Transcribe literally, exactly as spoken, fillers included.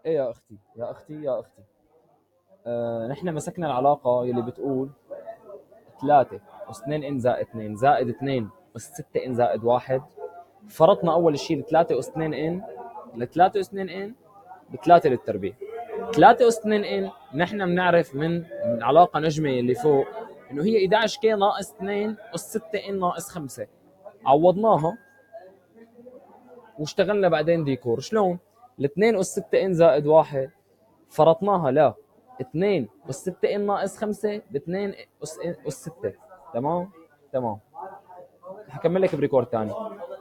ايه يا اختي يا اختي يا اختي. آه نحن مسكنا العلاقة يلي بتقول ثلاثة أس اثنين إن زائد اثنين زائد اثنين أس ستة إن زائد واحد. فرضنا أول شيء ثلاثة أس اثنين إن ل ثلاثة أس اثنين إن ب ثلاثة للتربيع. ثلاثة أس اثنين إن نحن بنعرف من من علاقة نجمة اللي فوق إنه هي إحدى عشر كي ناقص اثنين أس ستة إن ناقص خمسة. عوضناها واشتغلنا بعدين ديكور. شلون؟ ال اثنين أس ستة إن زائد واحد فرضناها لا اثنين أس ستة إن ناقص خمسة ب اثنين أس أس ستة. تمام؟ تمام. هكمل لك بريكورد ثاني.